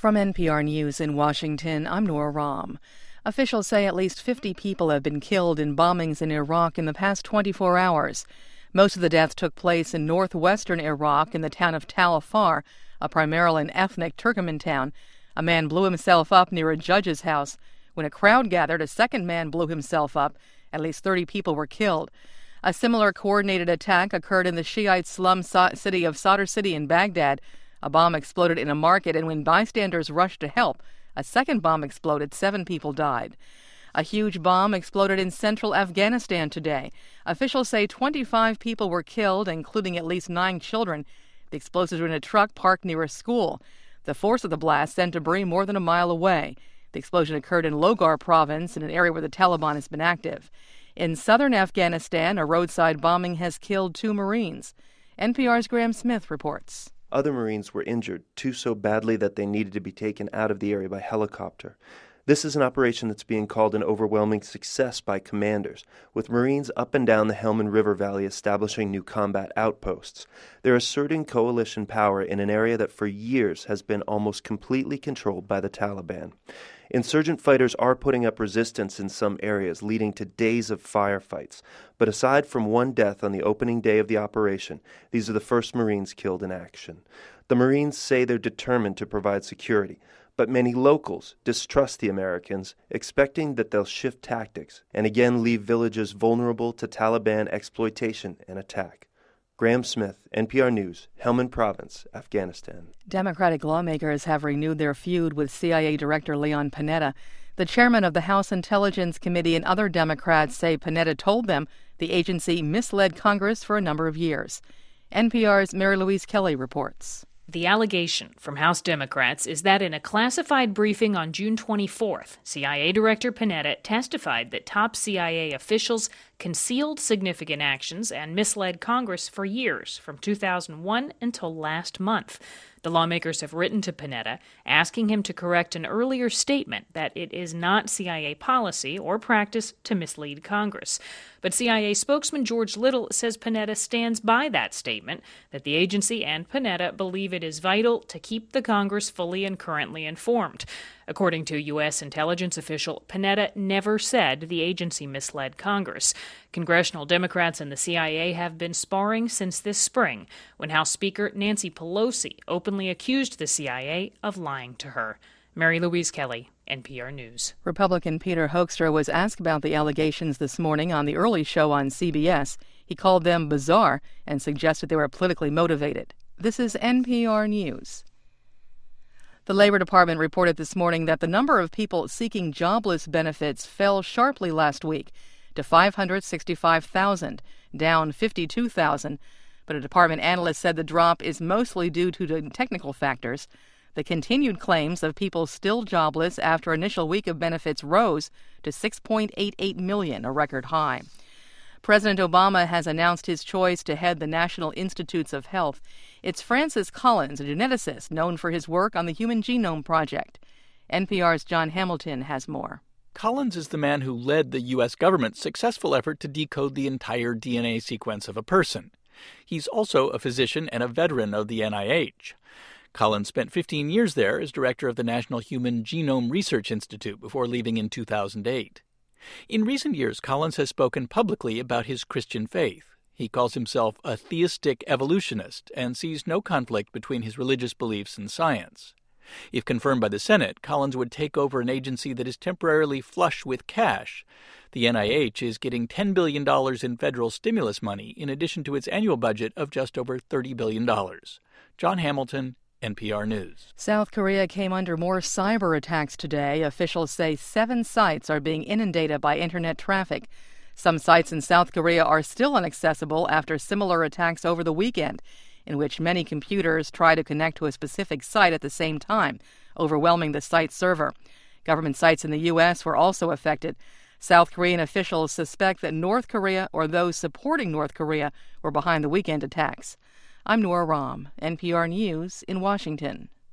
From NPR News in Washington, I'm Nora Rahm. Officials say at least 50 people have been killed in bombings in Iraq in the past 24 hours. Most of the deaths took place in northwestern Iraq in the town of Tal Afar, a primarily an ethnic Turkoman town. A man blew himself up near a judge's house. When a crowd gathered, a second man blew himself up. At least 30 people were killed. A similar coordinated attack occurred in the Shiite slum city of Sadr City in Baghdad. A bomb exploded in a market, and when bystanders rushed to help, a second bomb exploded. 7 people died. A huge bomb exploded in central Afghanistan today. Officials say 25 people were killed, including at least 9 children. The explosives were in a truck parked near a school. The force of the blast sent debris more than a mile away. The explosion occurred in Logar province, in an area where the Taliban has been active. In southern Afghanistan, a roadside bombing has killed 2 Marines. NPR's Graham Smith reports. Other Marines were injured, 2 so badly that they needed to be taken out of the area by helicopter. This is an operation that's being called an overwhelming success by commanders, with Marines up and down the Helmand River Valley establishing new combat outposts. They're asserting coalition power in an area that for years has been almost completely controlled by the Taliban. Insurgent fighters are putting up resistance in some areas, leading to days of firefights. But aside from 1 death on the opening day of the operation, these are the first Marines killed in action. The Marines say they're determined to provide security, but many locals distrust the Americans, expecting that they'll shift tactics and again leave villages vulnerable to Taliban exploitation and attack. Graham Smith, NPR News, Helmand Province, Afghanistan. Democratic lawmakers have renewed their feud with CIA Director Leon Panetta. The chairman of the House Intelligence Committee and other Democrats say Panetta told them the agency misled Congress for a number of years. NPR's Mary Louise Kelly reports. The allegation from House Democrats is that in a classified briefing on June 24th, CIA Director Panetta testified that top CIA officials concealed significant actions and misled Congress for years, from 2001 until last month. The lawmakers have written to Panetta, asking him to correct an earlier statement that it is not CIA policy or practice to mislead Congress. But CIA spokesman George Little says Panetta stands by that statement, that the agency and Panetta believe it is vital to keep the Congress fully and currently informed. According to U.S. intelligence official, Panetta never said the agency misled Congress. Congressional Democrats and the CIA have been sparring since this spring, when House Speaker Nancy Pelosi openly accused the CIA of lying to her. Mary Louise Kelly, NPR News. Republican Peter Hoekstra was asked about the allegations this morning on the early show on CBS. He called them bizarre and suggested they were politically motivated. This is NPR News. The Labor Department reported this morning that the number of people seeking jobless benefits fell sharply last week to 565,000, down 52,000. But a department analyst said the drop is mostly due to technical factors. The continued claims of people still jobless after initial week of benefits rose to 6.88 million, a record high. President Obama has announced his choice to head the National Institutes of Health. It's Francis Collins, a geneticist known for his work on the Human Genome Project. NPR's John Hamilton has more. Collins is the man who led the U.S. government's successful effort to decode the entire DNA sequence of a person. He's also a physician and a veteran of the NIH. Collins spent 15 years there as director of the National Human Genome Research Institute before leaving in 2008. In recent years, Collins has spoken publicly about his Christian faith. He calls himself a theistic evolutionist and sees no conflict between his religious beliefs and science. If confirmed by the Senate, Collins would take over an agency that is temporarily flush with cash. The NIH is getting $10 billion in federal stimulus money in addition to its annual budget of just over $30 billion. John Hamilton, NPR News. South Korea came under more cyber attacks today. Officials say 7 sites are being inundated by internet traffic. Some sites in South Korea are still inaccessible after similar attacks over the weekend, in which many computers try to connect to a specific site at the same time, overwhelming the site's server. Government sites in the U.S. were also affected. South Korean officials suspect that North Korea or those supporting North Korea were behind the weekend attacks. I'm Nora Rahm, NPR News in Washington.